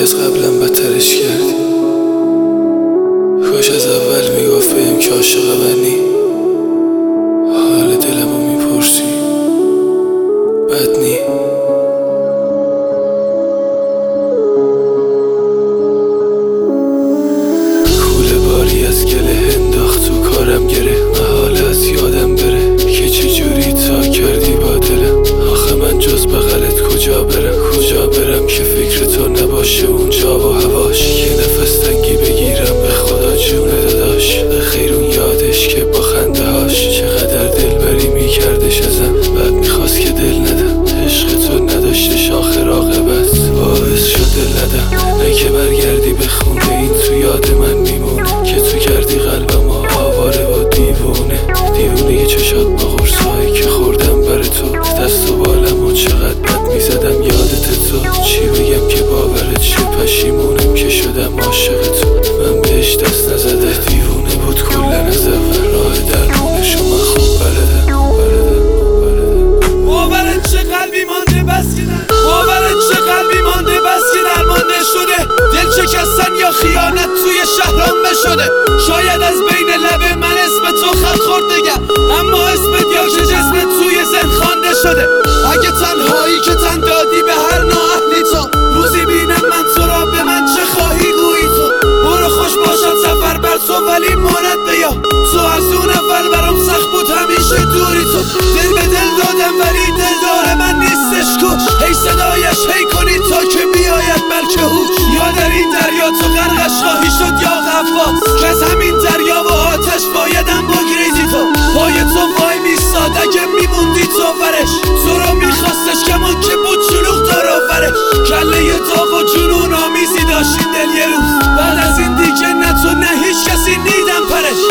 از قبلم بدترش کردی. کاش از اول میگفتم که عاشق منی. حال دلمو میپرسی بد نی. کوله باری از گله انداخت تو کارم گره. محاله از یادم بره که چجوری تا کردی با دلم. آخه من جز بغلت کجا برم که فکر تو نباشه اونجا و هواش. که نفس تنگی بگیرم به خدا جون داداش. به خیر اون یادش که با خنده هاش چقدر دلبری میکردش ازم. بعد میخواست که دل ندم. عشق تو نداشتش آخر عاقبت باعث شد دل ندم. نه که برگردی به خونه این تو یاد من میمونه. که تو کردی قلبم آواره و دیوونه یه چشات با قرصایی که خوردم بر تو. دست و بالم و چقدر بد میزدم یادت تو. چی بگم که باورت شه پشیمونم که شدم عاشق تو. من بهش دست نزده دیوونه بود کلن از اول. راه درمونشو من خوب بلدم. باورت چه قلبی مانده بس که باورت چه قلبی مانده بس که درمانده شده. دل شکستن یا خیانت توی شهرام بشده. شاید از بین لب من اسم تو خط خوردگم، اما اسمت یا که جسمت توی ذهن خوانده شده. اگه تنهایی که تن دادی به هر نااهلی تو. روزی بینم من تو را به من چه خواهی گویی تو. برو خوش باشد سفر بر تو ولی ماند بیا. تو از اون اول برام سخت بود همیشه دوری تو. دل به دل دادم ولی دلدار من نیستش کش. هی صدایش هی کنی تا که بیاید بلکه هوش. یا در این دریا تو غرقش خواهی شد یا غواص. که از همین دریا و آتش بایدم بگریزی تو. پای تو وای میستاد اگه میموندی تو ورش. تو رو میخواستش کمان که بود شلوغ داراورش. کله داغ و جنون آمیزی داشتین دل یه روز. بعد از این دیگه نه تو نه هیچ کسی نیدم پرش.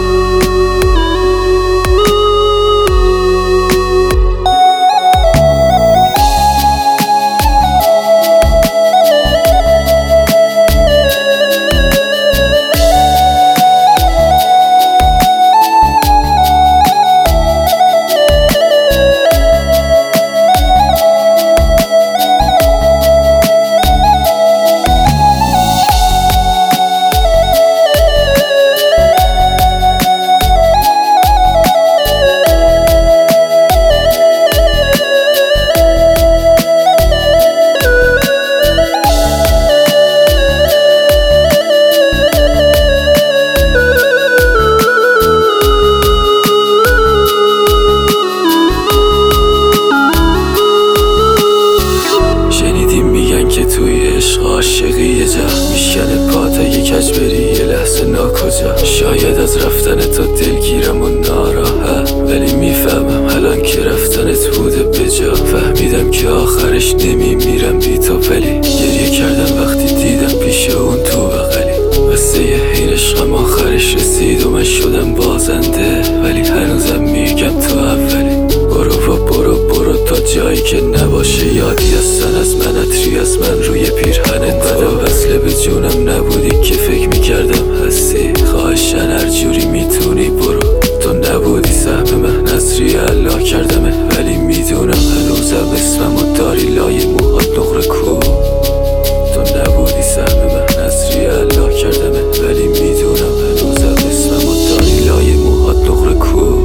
میشکنه پا تا یه کج بری یه لحظه ناکجا. شاید از رفتن تو دلگیرم و ناراحت، ولی میفهمم الان که رفتنت بوده به جا. فهمیدم که آخرش نمیمیرم بی تو، ولی گریه کردم وقتی دیدم پیش اون تو بغلی. قصه این عشقم آخرش رسید و من شدم بازنده، ولی هنوزم میگم تو اولی. برو تا جایی که نباشه یادی هستن از من. عطری از من روی پیرهنت زدم. وصله به جونم نبودی که فکر میکردم هستی. خواهشن هر جوری میتونی برو. تو نبودی سهم من نظری الله کردمه، ولی میدونم هنوزم اسممو داری لای موهات نقره کو. تو نبودی سهم من نظری الله کردمه، ولی میدونم هنوزم اسممو داری لای موهات نقره کو.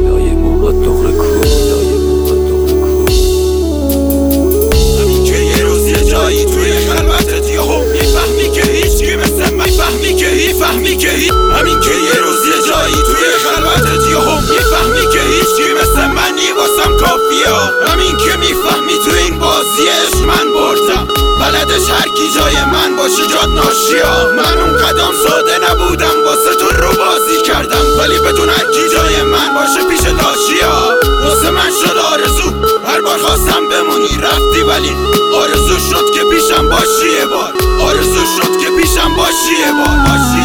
میفهمی که همین که یه روز یه جایی توی خلوتت یهو میفهمی که هیچکی مثل منی واسم کافیه. همین که میفهمی تو این بازی عشق من بردم. بلدش هر کی جای من باشه جات ناشیا. من اون قدم ساده نبودم واسه تو رو بازی کردم، ولی بدون هر کی جای من باشه پیش لاشیا. واسه من شد آرزو هر بار خواستم بمونی رفتی، ولی آرزو شد که پیشم باشی یه بار. آرزو شد که پیشم باشی یه بار.